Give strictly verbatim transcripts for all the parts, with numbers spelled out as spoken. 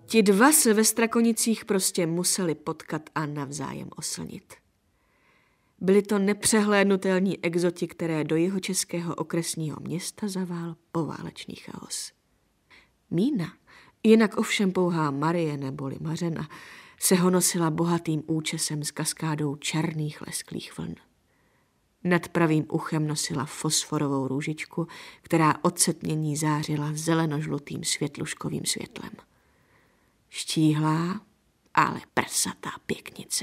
Ti dva se ve Strakonicích prostě museli potkat a navzájem oslnit. Byli to nepřehlédnutelní exoti, které do jihočeského okresního města zavál poválečný chaos. Mína, jinak ovšem pouhá Marie neboli Mařena, se honosila bohatým účesem s kaskádou černých lesklých vln. Nad pravým uchem nosila fosforovou růžičku, která od setmění zářila zelenožlutým světluškovým světlem. Štíhlá, ale prsatá pěknice.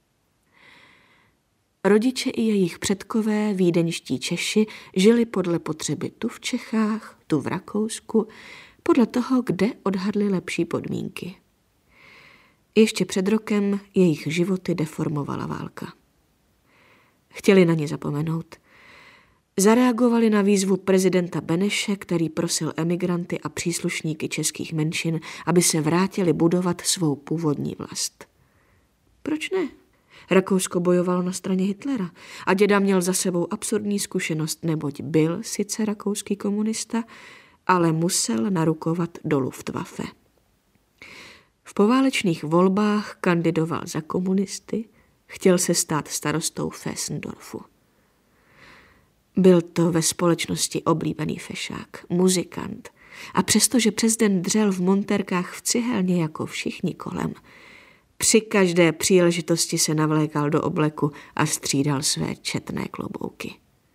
Rodiče i jejich předkové, vídeňští Češi, žili podle potřeby tu v Čechách, tu v Rakousku, podle toho, kde odhadli lepší podmínky. Ještě před rokem jejich životy deformovala válka. Chtěli na ně zapomenout. Zareagovali na výzvu prezidenta Beneše, který prosil emigranty a příslušníky českých menšin, aby se vrátili budovat svou původní vlast. Proč ne? Rakousko bojovalo na straně Hitlera a děda měl za sebou absurdní zkušenost, neboť byl sice rakouský komunista, ale musel narukovat do Luftwaffe. V poválečných volbách kandidoval za komunisty, chtěl se stát starostou Fessendorfu. Byl to ve společnosti oblíbený fešák, muzikant a přestože přes den dřel v montérkách v cihelně jako všichni kolem, při každé příležitosti se navlékal do obleku a střídal své četné klobouky.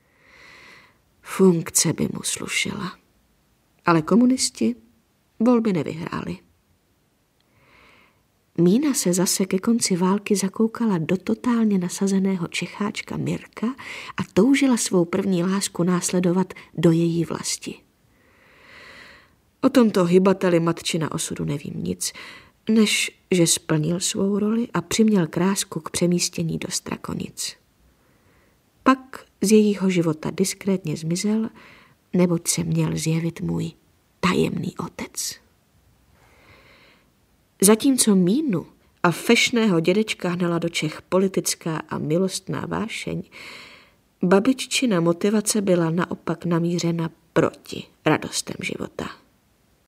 Funkce by mu slušela, ale komunisti volby nevyhráli. Mína se zase ke konci války zakoukala do totálně nasazeného Čecháčka Mirka a toužila svou první lásku následovat do její vlasti. O tomto hybateli matčina osudu nevím nic, než že splnil svou roli a přiměl krásku k přemístění do Strakonic. Pak z jejího života diskrétně zmizel, neboť se měl zjevit můj tajemný otec. Zatímco Mínu a fešného dědečka hnala do Čech politická a milostná vášeň, babiččina motivace byla naopak namířena proti radostem života.